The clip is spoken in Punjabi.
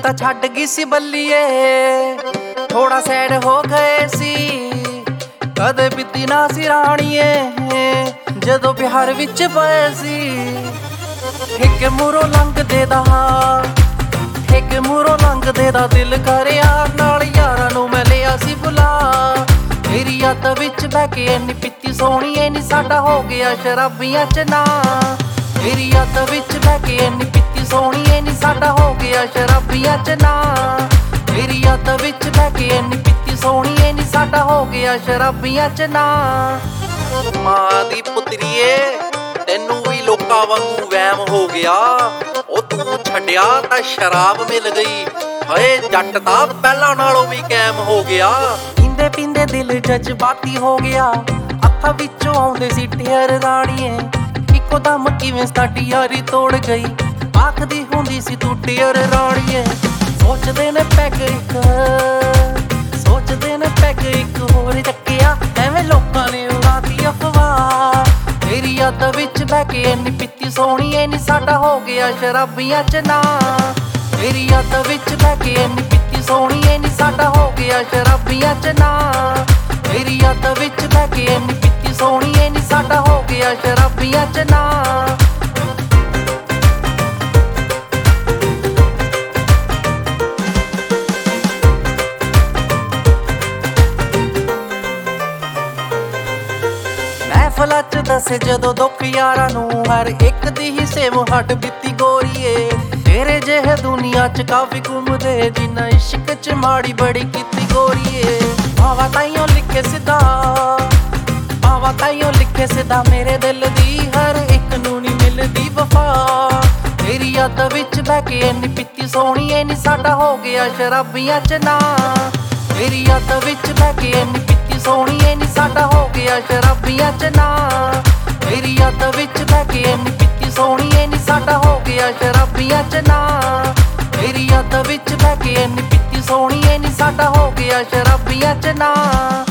ਤਾਂ ਛੱਡ ਗਈ ਸੀ ਬੱਲੀਏ, ਥੋੜਾ ਸੈਡ ਹੋ ਗਏ ਸੀ। ਕਦੇ ਬੀਤੀ ਨਾ ਸੀ ਰਾਣੀਏ ਜਦੋਂ ਬਿਹਾਰ ਵਿੱਚ ਪਏ ਸੀ। ਠੇਕੇ ਮੂਹਰੋਂ ਲੰਘਦੇ ਦਾ ਠੇਕੇ ਮੂਹਰੋਂ ਲੰਘਦੇ ਦਾ ਦਿਲ ਕਰਿਆ, ਨਾਲ ਯਾਰਾਂ ਨੂੰ ਮੈਂ ਲਿਆ ਸੀ ਬੁਲਾ। ਮੇਰੀ ਯਾਦ ਵਿੱਚ ਬਹਿ ਕੇ ਇੰਨੀ ਪੀਤੀ ਸੋਹਣੀਏ ਨੀ ਸਾਡਾ ਹੋ ਗਿਆ ਸ਼ਰਾਬੀਆਂ ਚ ਨਾ। ਮੇਰੀ ਯਾਦ ਵਿੱਚ ਬਹਿ ਕੇ ਇੰਨੀ ਪੀਤੀ ਸੋਹਣੀਏ ਨੀ ਸਾਡਾ ਹੋ ਗਿਆ ਸ਼ਰਾਬੀਆਂ ਚ ਨਾ। ਮੇਰੀ ਯਾਦ ਵਿੱਚ ਬਹਿ ਕੇ ਇੰਨੀ ਪੀਤੀ ਸੋਹਣੀਏ ਨੀ ਸਾਡਾ ਹੋ ਗਿਆ ਸ਼ਰਾਬੀਆਂ ਚ ਨਾ। ਮਾਂ ਦੀ ਪੁੱਤਰੀਏ ਤੈਨੂੰ ਵੀ ਲੋਕਾਂ ਵਾਂਗੂ ਵਹਿਮ ਹੋ ਗਿਆ, ਉਹ ਤੂੰ ਛੱਡਿਆ ਤਾਂ ਸ਼ਰਾਬ ਮਿਲ ਗਈ। ਹਏ ਜੱਟ ਤਾਂ ਪਹਿਲਾਂ ਨਾਲੋਂ ਵੀ ਕਾਇਮ ਹੋ ਗਿਆ। ਪੀਂਦੇ ਪੀਂਦੇ ਦਿਲ ਜਜ਼ਬਾਤੀ ਹੋ ਗਿਆ, ਅੱਖਾਂ ਵਿੱਚੋਂ ਆਉਂਦੇ ਸੀ ਟੇਰ ਰਾਣੀਏ। ਇੱਕੋ ਦਮ ਕਿਵੇਂ ਸਾਡੀ ਯਾਰੀ ਤੋੜ ਗਈ, ਆਖਦੀ ਹੁੰਦੀ ਸੀ ਤੂੰ ਟੇਰ ਰਾਣੀਏ। ਸੋਚਦੇ ਨੇ ਪੈਗ ਇੱਕ ਹੋਰ ਚੱਕਿਆ, ਐਵੇਂ ਲੋਕਾਂ ਨੇ ਉਡਾਤੀ ਅਫਵਾਹ। ਮੇਰੀ ਯਾਦ ਵਿੱਚ ਬਹਿ ਕੇ ਇੰਨੀ ਪੀਤੀ ਸੋਹਣੀਏ ਨੀ ਸਾਡਾ ਹੋ ਗਿਆ ਸ਼ਰਾਬੀਆਂ ਚ ਨਾ। ਮੇਰੀ ਯਾਦ ਵਿੱਚ ਬਹਿ ਕੇ ਇੰਨੀ ਪੀਤੀ ਸੋਹਣੀਏ ਨੀ ਸਾਡਾ ਹੋ ਗਿਆ ਸ਼ਰਾਬੀਆਂ ਚ ਨਾ। ਮੇਰੀ ਯਾਦ ਵਿੱਚ ਬਹਿ ਕੇ ਇੰਨੀ ਪੀਤੀ ਸੋਹਣੀਏ ਨੀ ਸਾਡਾ ਹੋ ਗਿਆ ਸ਼ਰਾਬੀਆਂ ਚ ਨਾ। ਮਹਿਫਲਾਂ ਚ ਦੱਸੇ ਜਦੋਂ ਦੁੱਖ ਯਾਰਾਂ ਨੂੰ, ਹਰ ਇੱਕ ਦੀ ਹੀ ਸੇਮ ਹੱਡ ਬੀਤੀ ਗੋਰੀਏ। ਤੇਰੇ ਜਿਹੇ ਦੁਨੀਆ ਚ ਕਾਫੀ ਘੁੰਮਦੇ, ਜਿੰਨਾ ਇਸ਼ਕ ਚ ਮਾੜੀ ਬੜੀ ਕੀਤੀ ਗੋਰੀਏ। ਭਾਵਾਂ ਤਾਈਓ ਲਿਖੇ ਸਿੱਧਾ ਮੇਰੇ ਦਿਲ ਦੀ, ਹਰ ਇੱਕ ਨੂੰ ਨੀ ਮਿਲਦੀ ਵਫਾ। ਮੇਰੀ ਯਾਦ ਵਿੱਚ ਬਹਿ ਕੇ ਇੰਨੀ ਪੀਤੀ ਸੋਹਣੀਏ ਨੀ ਸਾਡਾ ਹੋ ਗਿਆ ਸ਼ਰਾਬੀਆਂ ਚ ਨਾ। ਮੇਰੀ ਯਾਦ ਵਿੱਚ ਬਹਿ ਕੇ ਇੰਨੀ ਪੀਤੀ ਸੋਹਣੀਏ ਨੀ ਸਾਡਾ ਹੋ ਗਿਆ ਸ਼ਰਾਬੀਆਂ ਚ ਨਾ। ਮੇਰੀ ਯਾਦ ਵਿੱਚ ਬਹਿ ਕੇ ਇੰਨੀ ਪੀਤੀ ਸੋਹਣੀਏ ਨੀ ਸਾਡਾ ਹੋ ਗਿਆ ਸ਼ਰਾਬੀਆਂ ਚ ਨਾ। ਮੇਰੀ ਯਾਦ ਵਿੱਚ ਬਹਿ ਕੇ ਇੰਨੀ ਪੀਤੀ ਸੋਹਣੀਏ ਨੀ ਸਾਡਾ ਹੋ ਗਿਆ ਸ਼ਰਾਬੀਆਂ ਚ ਨਾ।